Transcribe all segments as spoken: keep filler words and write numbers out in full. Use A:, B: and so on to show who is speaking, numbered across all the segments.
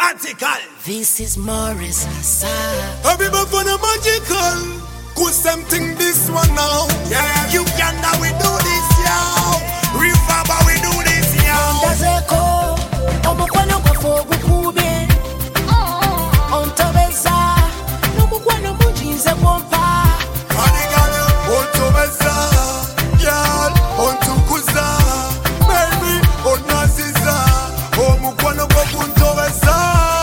A: Radical.
B: This is Morris Hassan.
A: Everybody for the magical. Good something this one now. Yeah, you can now we do this now. River but we do this now.
B: Ndazeko, omukwano kwafo gukube. On tobeza, n'omukwano munjinze kwompa.
A: Radical, on tobeza, girl, on tukuza, baby, on naziza, omukwano kwa kuntobeza.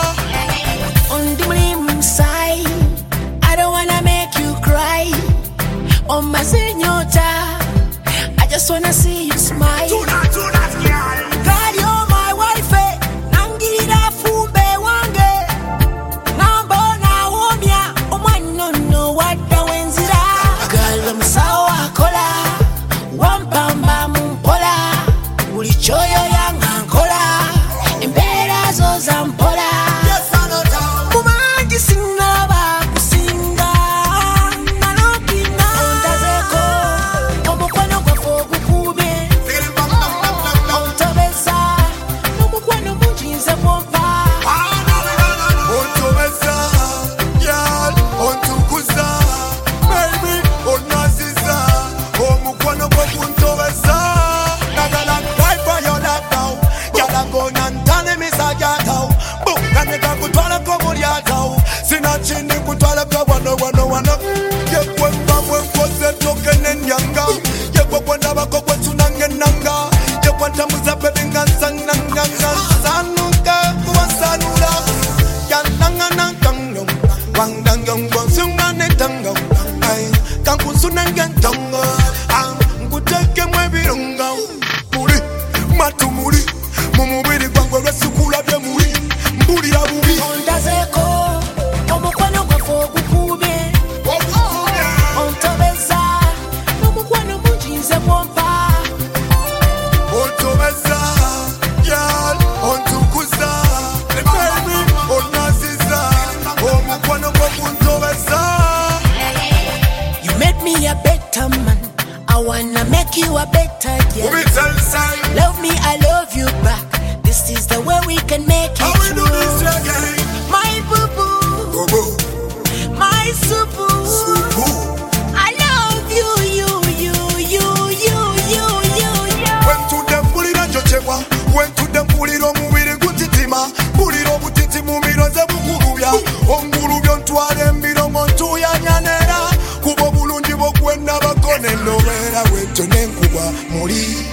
B: On the brim side, I don't wanna make you cry. On my señota, I just wanna see you smile.
A: Do not, do not, girl.
B: God, you're my wife. Nangirira fumbe wange. Nambo na omya, omwana no wadda wenzira. Girl, I'm sawa kola, wampamba mumpola. Buli choyo yanga nkola, embeera zo zampola.
A: Yes, I know that.
B: Kumangi sinaba kusinga, nalokina. Ondazeko, omukwano gwaffe gukube.
A: Feeling bam, bam, bam, bam, bam.
B: Ontobeza, n'omukwano munjinze kwompa.
A: On tobeza, girl, on tukuza, baby, on naziza, omukwano kwa kuntobeza. Nagala fight for your love now. Yala go nantane misajatao. Bunga neka kutwala kwa muriatao. Sina chini kutwala kwa wano wano wano. Yekwe mbamwe mkose toke nenyanga. Yekwe kwenda bako kwetu nange nanga. Yekwe tamuza baby ngansa nanga sanuka kuwa sanula. Yananga nangango. Wangangong bonsunga netango. Ay, kankusu nangentongo. Ang kuteke mwebirungo. Muri, matu muri. Mumubiri kwangu lwesukula bye muri. Mbuli ya bubi.
B: Ondazeko, omukwano gwaffe gukube. Ontobeza, n'omukwano munjinze kwompa.
A: On tobeza, girl, on tukuza, baby, on naziza, omukwano kwa kuntobeza.
B: You made me a better man. I wanna make you a better girl.
A: Ubi tell sign,
B: Love me, I love you back. This is the way we can make
A: how
B: it
A: we do this
B: through.
A: again?
B: My boo boo,
A: Bobo,
B: my supu.
A: Supu.
B: I love you, you, you, you, you, you, you, you.
A: When to them pulira chochewa, when to them pulira mubiri gutitima, pulira butiti mumiro ze bukurubya, ongurubyo ntwale mbiro ngontu ya nyanera, kubo bulungi bokwenda bakone nobera wetu nenkuba muri.